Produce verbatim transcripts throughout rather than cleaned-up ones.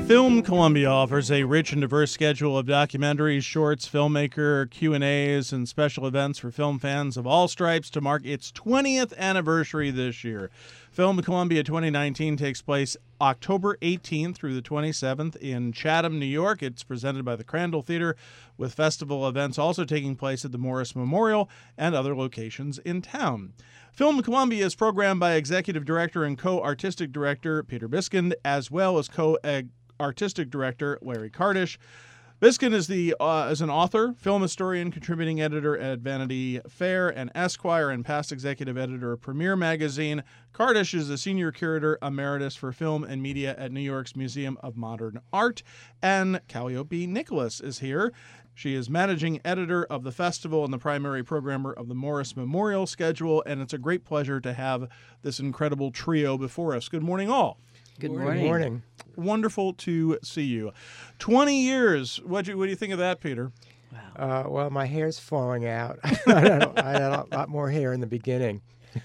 Film Columbia offers a rich and diverse schedule of documentaries, shorts, filmmaker Q and A's, and special events for film fans of all stripes to mark its twentieth anniversary this year. Film Columbia twenty nineteen takes place October eighteenth through the twenty-seventh in Chatham, New York. It's presented by the Crandall Theater, with festival events also taking place at the Morris Memorial and other locations in town. Film Columbia is programmed by Executive Director and Co-Artistic Director Peter Biskind, as well as Co-Artistic Director Larry Kardish. Biskind is the uh, is an author, film historian, contributing editor at Vanity Fair and Esquire, and past executive editor of Premiere Magazine. Kardish is a senior curator emeritus for film and media at New York's Museum of Modern Art. And Calliope Nicholas is here. She is managing editor of the festival and the primary programmer of the Morris Memorial schedule, and it's a great pleasure to have this incredible trio before us. Good morning, all. Good morning. morning. morning. Wonderful to see you. twenty years. What do you, what do you think of that, Peter? Wow. Uh, well, my hair's falling out. I, don't, I had a lot more hair in the beginning.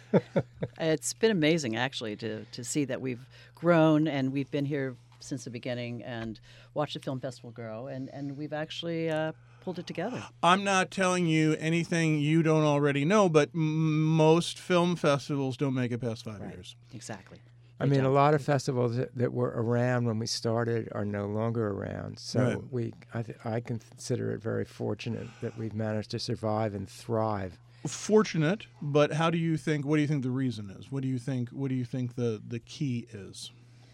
It's been amazing, actually, to, to see that we've grown, and we've been here since the beginning and watched the film festival grow, and, and we've actually uh, pulled it together. I'm not telling you anything you don't already know, but m- most film festivals don't make it past five Right. years. Exactly. I mean, a lot of festivals that, that were around when we started are no longer around. So Right. we, I, th- I consider it very fortunate that we've managed to survive and thrive. Fortunate, but how do you think? What do you think the reason is? What do you think? What do you think the, the key is?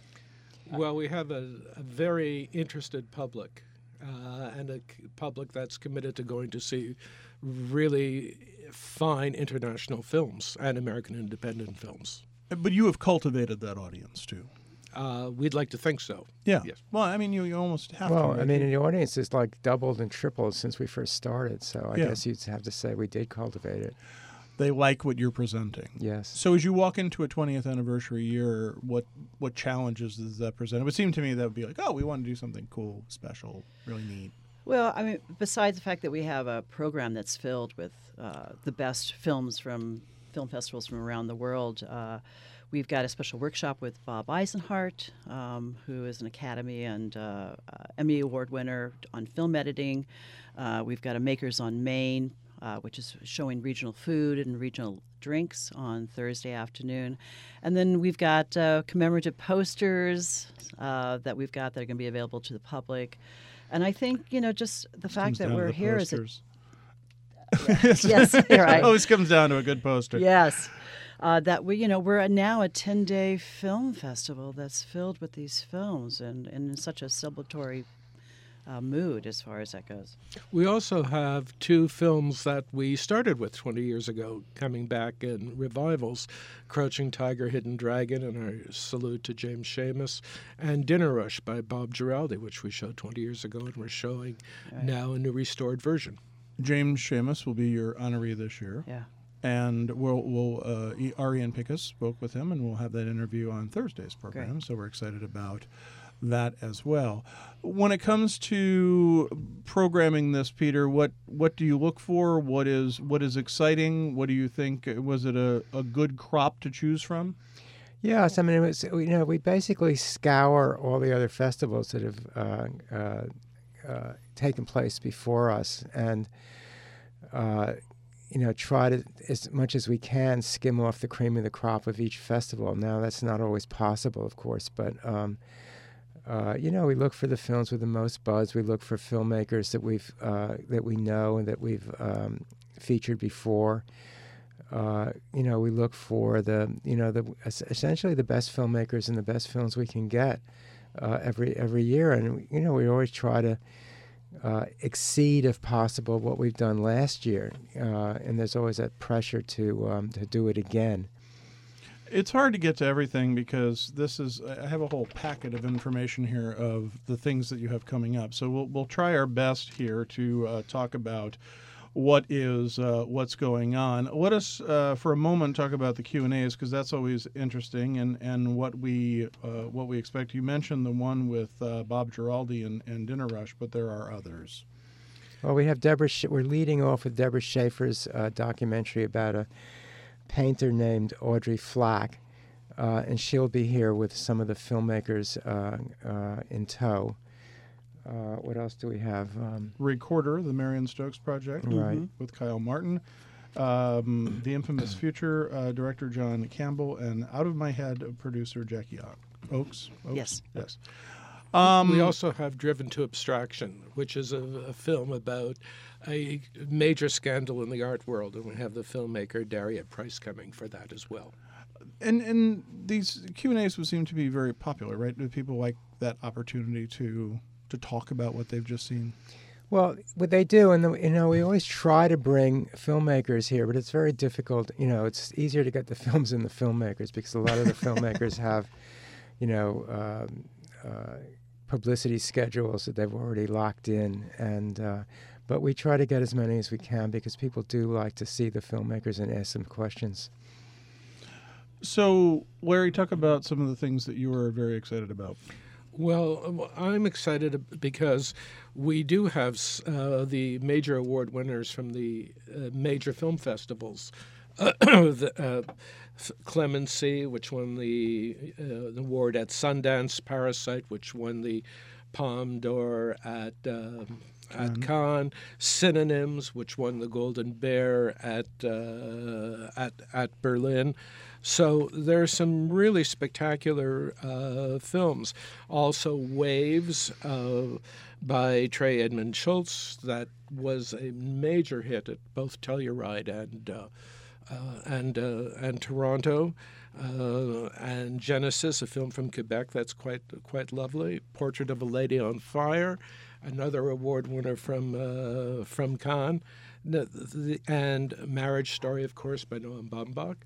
Well, we have a, a very interested public, uh, and a c- public that's committed to going to see really fine international films and American independent films. But you have cultivated that audience too. Uh, we'd like to think so. Yeah. Yes. Well, I mean, you, you almost have Well, to. I mean, the audience has like doubled and tripled since we first started. So I Yeah. guess you'd have to say we did cultivate it. They like what you're presenting. Yes. So as you walk into a twentieth anniversary year, what what challenges does that present? It would seem to me that would be like, oh, we want to do something cool, special, really neat. Well, I mean, besides the fact that we have a program that's filled with uh, the best films from film festivals from around the world, uh, we've got a special workshop with Bob Eisenhart, um, who is an Academy and uh, uh, Emmy Award winner on film editing. Uh, we've got a Makers on Maine, uh, which is showing regional food and regional drinks on Thursday afternoon. And then we've got uh, commemorative posters uh, that we've got that are going to be available to the public. And I think, you know, just the fact that we're here is a, yes, you're right. It always comes down to a good poster. Yes. Uh, that we, you know, we're now a ten-day film festival that's filled with these films and, and in such a celebratory uh, mood as far as that goes. We also have two films that we started with twenty years ago coming back in revivals, Crouching Tiger, Hidden Dragon, and our salute to James Schamus, and Dinner Rush by Bob Giraldi, which we showed twenty years ago, and we're showing Right. now a new restored version. James Schamus will be your honoree this year. Yeah. And we'll, we'll uh, E- Ariane Pickus spoke with him, and we'll have that interview on Thursday's program. Great. So we're excited about that as well. When it comes to programming this, Peter, what what do you look for? What is what is exciting? What do you think? Was it a, a good crop to choose from? Yes, I mean, it was, you know, we basically scour all the other festivals that have uh, uh, uh, taken place before us, and uh, you know, try to, as much as we can, skim off the cream of the crop of each festival. Now, that's not always possible, of course, but um, uh, you know, we look for the films with the most buzz. We look for filmmakers that we've uh, that we know and that we've um, featured before. Uh, you know, we look for the, you know, the essentially the best filmmakers and the best films we can get uh, every every year, and you know, we always try to uh, exceed, if possible, what we've done last year. Uh, and there's always that pressure to um, to do it again. It's hard to get to everything because this is, I have a whole packet of information here of the things that you have coming up. So we'll we'll try our best here to uh, talk about what is uh, what's going on. Let us, uh, for a moment, talk about the Q and A's because that's always interesting and, and what we uh, what we expect. You mentioned the one with uh, Bob Giraldi and, and Dinner Rush, but there are others. Well, we have Deborah. Sh- we're leading off with Deborah Schaefer's uh, documentary about a painter named Audrey Flack. uh, and she'll be here with some of the filmmakers uh, uh, in tow. Uh, what else do we have? Um, Recorder, the Marion Stokes project, Right. with Kyle Martin. Um, the infamous Future uh, director John Campbell, and Out of My Head producer Jackie O- Oakes. Oakes. Yes. Yes. Um, We also have Driven to Abstraction, which is a, a film about a major scandal in the art world, and we have the filmmaker Daria Price coming for that as well. and and these Q and A's would seem to be very popular, right? Do people like that opportunity to to talk about what they've just seen? Well, what they do, and the, you know, we always try to bring filmmakers here, but it's very difficult. You know, it's easier to get the films than the filmmakers because a lot of the filmmakers have, you know, um, uh, publicity schedules that they've already locked in, and uh, but we try to get as many as we can because people do like to see the filmmakers and ask them questions. So, Larry, talk about some of the things that you were very excited about. Well, I'm excited because we do have uh, the major award winners from the uh, major film festivals. the, uh, Clemency, which won the, uh, the award at Sundance, Parasite, which won the Palme d'Or at uh, at Cannes, Synonyms, which won the Golden Bear at uh, at at Berlin. So there are some really spectacular uh, films. Also, Waves uh, by Trey Edmund Schultz, that was a major hit at both Telluride and uh, uh, and uh, and Toronto. Uh, and Genesis, a film from Quebec that's quite quite lovely. Portrait of a Lady on Fire, another award winner from uh, from Cannes, and Marriage Story, of course, by Noam Baumbach,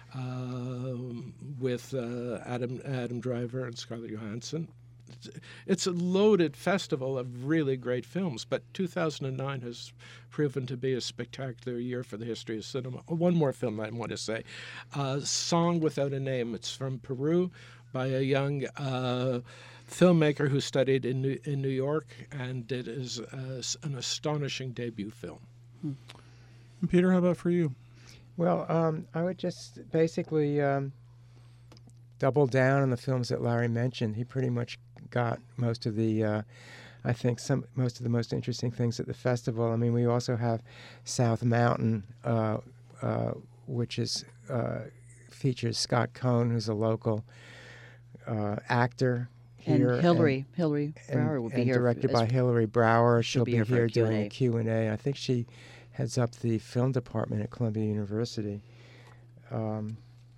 uh, with uh, Adam Adam Driver and Scarlett Johansson. It's a loaded festival of really great films, but two thousand nine has proven to be a spectacular year for the history of cinema. One more film I want to say, uh, Song Without a Name. It's from Peru by a young uh, filmmaker who studied in New, in New York, and it is uh, an astonishing debut film. Hmm. Peter, how about for you? Well, um, I would just basically um, double down on the films that Larry mentioned. He pretty much got most of the, uh, I think, some most of the most interesting things at the festival. I mean, we also have South Mountain, uh, uh, which is uh, features Scott Cohn, who's a local uh, actor here, and Hillary and, Hillary Brower will be and here, directed as- by Hillary Brower. She'll, be be here for a here doing Q and A. a Q and A. I think she heads up the film department at Columbia University. Um,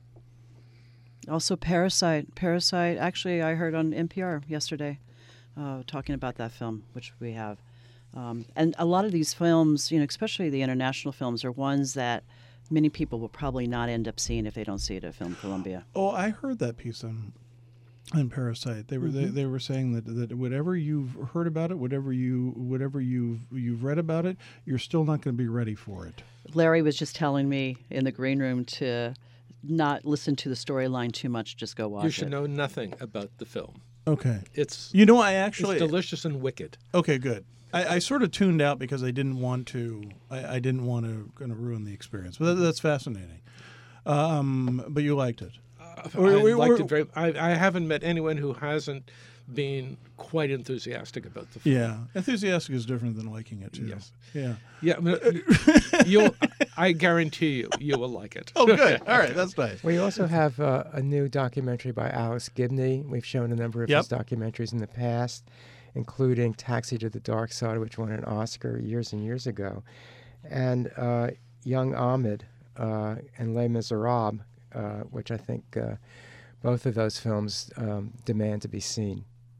Also, Parasite. Parasite. Actually, I heard on N P R yesterday uh, talking about that film, which we have. Um, and a lot of these films, you know, especially the international films, are ones that many people will probably not end up seeing if they don't see it at Film Columbia. Oh, I heard that piece on on Parasite. They were Mm-hmm. they, they were saying that that whatever you've heard about it, whatever you whatever you've you've read about it, you're still not going to be ready for it. Larry was just telling me in the green room to not listen to the storyline too much, just go watch You should it. know nothing about the film. Okay. It's You know, I actually it's delicious and wicked. okay, good. I, I sort of tuned out because I didn't want to. I, I didn't want to going to ruin the experience. But that, that's fascinating. Um, but you liked it. I liked it very. I, I haven't met anyone who hasn't been quite enthusiastic about the film. Yeah, enthusiastic is different than liking it too. Yes. Yeah. Yeah, but you'll. I guarantee you, you will like it. Oh, good. All right, that's nice. We also have uh, a new documentary by Alex Gibney. We've shown a number of Yep. his documentaries in the past, including Taxi to the Dark Side, which won an Oscar years and years ago, and uh, Young Ahmed uh, and Les Miserables, uh, which I think uh, both of those films um, demand to be seen.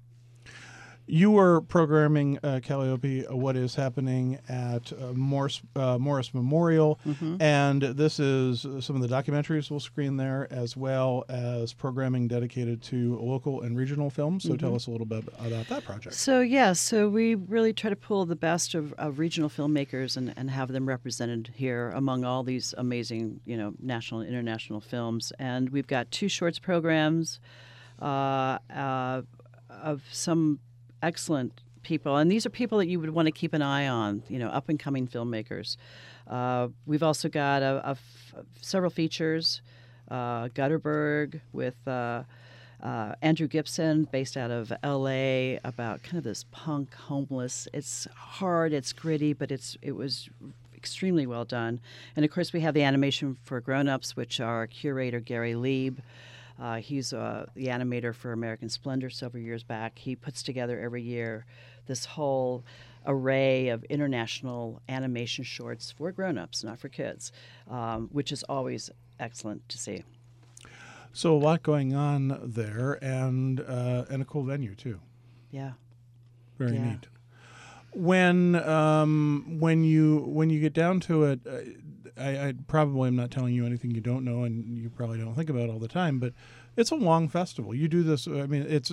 You were programming uh, Calliope, uh, what is happening at uh, Morris, uh, Morris Memorial, Mm-hmm. and this is uh, some of the documentaries we'll screen there, as well as programming dedicated to local and regional films. So tell us a little bit about that project. So, yeah, so we really try to pull the best of, of regional filmmakers and, and have them represented here among all these amazing, you know, national and international films. And we've got two shorts programs uh, uh, of some excellent people. And these are people that you would want to keep an eye on, you know, up-and-coming filmmakers. Uh, we've also got a, a f- several features. uh, Gutterberg with uh, uh, Andrew Gibson, based out of L A, about kind of this punk homeless. It's hard, it's gritty, but it's it was extremely well done. And of course, we have the animation for grown-ups, which our curator Gary Lieb. Uh, he's uh, the animator for American Splendor several years back. He puts together every year this whole array of international animation shorts for grown-ups, not for kids, um, which is always excellent to see. So a lot going on there, and uh, and a cool venue too. Yeah. Very Yeah. neat. When um, when you when you get down to it, uh, I, I probably am not telling you anything you don't know, and you probably don't think about all the time. But it's a long festival. You do this. I mean, it's.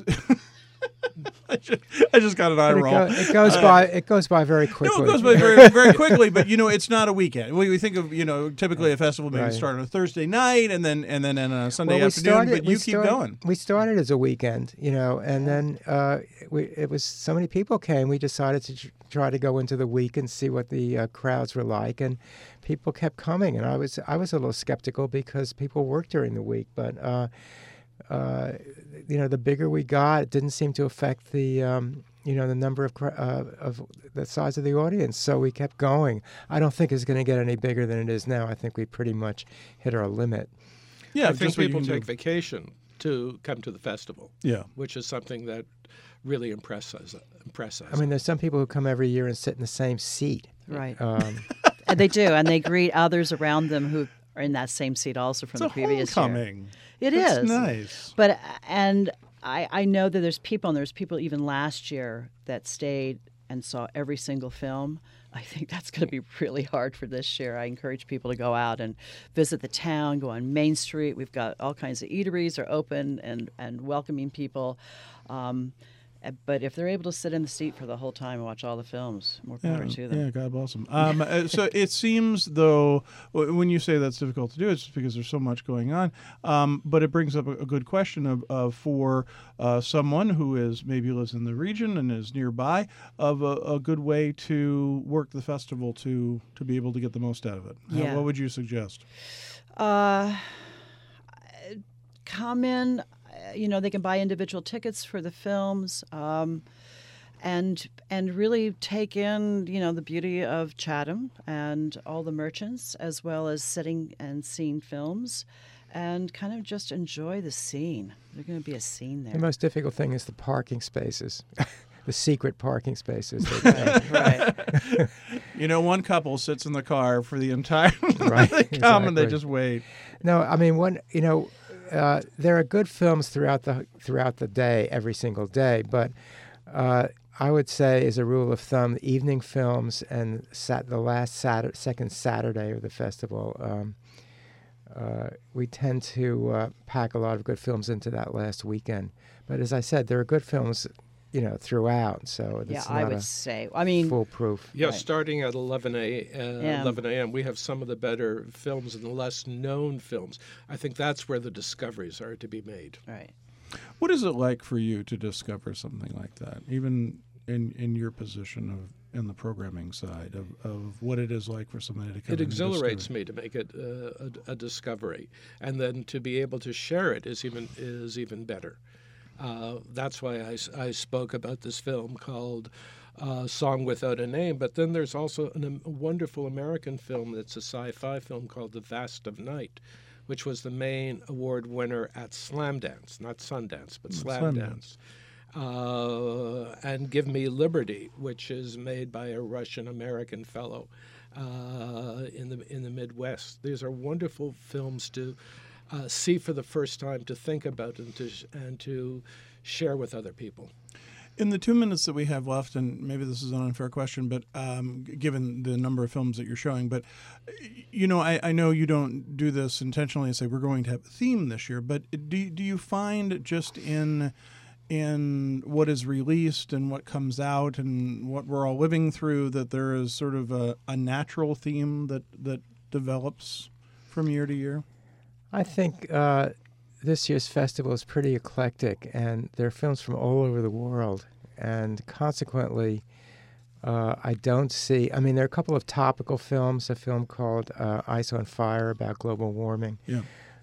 I, just, I just got an eye But it, roll. go, it goes Uh, by. It goes by very quickly. No, it goes by very, very quickly, but you know, it's not a weekend. We, we think of you know, typically a festival maybe Right. start on a Thursday night and then and then on a Sunday Well, we afternoon, started, but we you keep started- going. We started as a weekend, you know, and then uh, we, it was so many people came. We decided to tr- try to go into the week and see what the uh, crowds were like, and people kept coming. And I was I was a little skeptical because people work during the week, but. Uh, uh, you know, the bigger we got, it didn't seem to affect the, um, you know, the number of, cr- uh, of the size of the audience. So we kept going. I don't think it's going to get any bigger than it is now. I think we pretty much hit our limit. Yeah, I think just what you people can do. take vacation to come to the festival, Yeah. which is something that really impresses impresses. I mean, there's some people who come every year and sit in the same seat. Right. Um, And they do, and they greet others around them who are in that same seat also from It's the a previous year. homecoming. It It's is. nice. But and I, I know that there's people, and there's people even last year that stayed and saw every single film. I think that's going to be really hard for this year. I encourage people to go out and visit the town, go on Main Street. We've got all kinds of eateries are open and, and welcoming people. Um, but if they're able to sit in the seat for the whole time and watch all the films, more power Yeah, to them. yeah, God bless them. Um, uh, so it seems, though, w- when you say that's difficult to do, it's just because there's so much going on. Um, but it brings up a, a good question of, of for uh, someone who is maybe lives in the region and is nearby, of a, a good way to work the festival to to be able to get the most out of it. How- Yeah. what would you suggest? Uh, come in, uh, you know, they can buy individual tickets for the films, um, and and really take in, you know, the beauty of Chatham and all the merchants, as well as sitting and seeing films, and kind of just enjoy the scene. There's going to be a scene the there. most difficult thing is the parking spaces, the secret parking spaces. That, Right. You know, one couple sits in the car for the entire. Right, they come and they exactly. just wait. No, I mean, one, you know, uh, there are good films throughout the throughout the day, every single day. But uh, I would say, as a rule of thumb, evening films and sat the last Saturday, second Saturday of the festival, um, uh, we tend to uh, pack a lot of good films into that last weekend. But as I said, there are good films, you know, throughout. So Yeah, it's I not would a say. I mean, foolproof. Yeah, Right. starting at eleven a, uh, Yeah. eleven a.m., we have some of the better films and the less known films. I think that's where the discoveries are to be made. right. What is it like for you to discover something like that, even in, in your position of in the programming side of, of what it is like for somebody to come It in and exhilarates discover? me to make it uh, a, a discovery, and then to be able to share it is even is even better. Uh, that's why I, s- I spoke about this film called uh, Song Without a Name. But then there's also an, a wonderful American film that's a sci-fi film called The Vast of Night, which was the main award winner at Slamdance, not Sundance, but Slamdance. Slamdance. Uh, and Give Me Liberty, which is made by a Russian-American fellow uh, in the in the Midwest. These are wonderful films to uh, see for the first time, to think about, and to sh- and to share with other people. In the two minutes that we have left, and maybe this is an unfair question, but um, g- given the number of films that you're showing, but y- you know, I, I know you don't do this intentionally and say we're going to have a theme this year, but do do you find just in in what is released and what comes out and what we're all living through that there is sort of a, a natural theme that that develops from year to year? I think uh, this year's festival is pretty eclectic, and there are films from all over the world, and consequently, uh, I don't see. I mean, there are a couple of topical films. A film called uh, Ice on Fire about global warming. Yeah.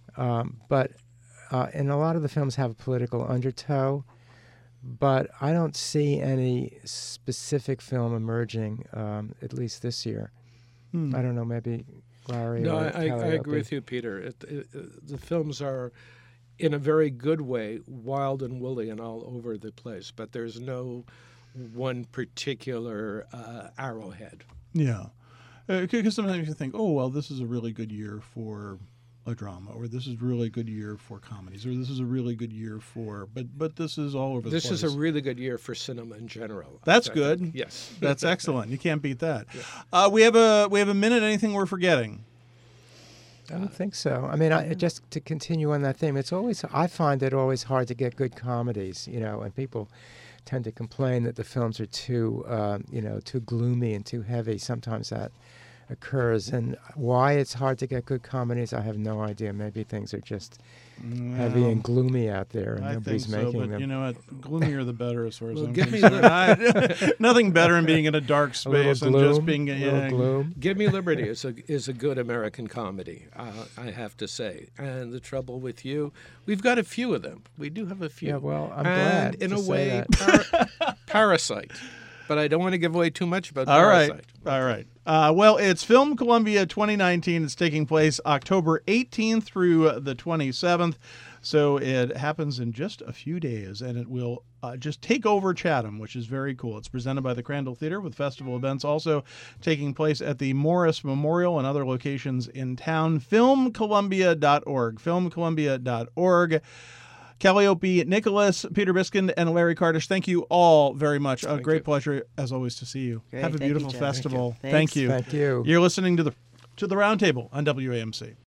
Um, but uh, and a lot of the films have a political undertow, but I don't see any specific film emerging, um, at least this year. Hmm. I don't know, maybe Larry No, or I, I, I Calliope. agree with you, Peter. It, it, it, the films are, in a very good way, wild and woolly and all over the place, but there's no one particular uh, arrowhead. Yeah. Because sometimes you think, oh, well, this is a really good year for a drama, or this is a really good year for comedies, or this is a really good year for, but but this is all over the This place. is a really good year for cinema in general. That's I good. think. Yes. That's excellent. You can't beat that. Yeah. Uh, we have a we have a minute. Anything we're forgetting? I don't think so. I mean, I, just to continue on that theme, it's always, I find it always hard to get good comedies, you know, and people tend to complain that the films are too, uh, you know, too gloomy and too heavy. Sometimes that occurs. And why it's hard to get good comedies, I have no idea. Maybe things are just No. heavy and gloomy out there, and I nobody's think so, making but them. you know what? Gloomier the better, as far as Well, I'm give me concerned. I- Nothing better than being in a dark a little space and gloom, just being a little yeah, gloom. Give Me Liberty is a is a good American comedy, uh, I have to say. And The Trouble with You, we've got a few of them. We do have a few. Yeah, well, I'm and glad in to a say way, that. par- Parasite. But I don't want to give away too much about All right. Parasite. All right. Uh, well, it's Film Columbia twenty nineteen. It's taking place October eighteenth through the twenty-seventh. So it happens in just a few days, and it will uh, just take over Chatham, which is very cool. It's presented by the Crandall Theater with festival events also taking place at the Morris Memorial and other locations in town. film columbia dot org. film columbia dot org. Calliope, Nicholas, Peter Biskind, and Larry Kardish, thank you all very much. A Thank great you. pleasure, as always, to see you. Great. Have a Thank you, beautiful Jeff. festival. Thank Thank you. you. Thank you. You're listening to the to the Roundtable on W A M C.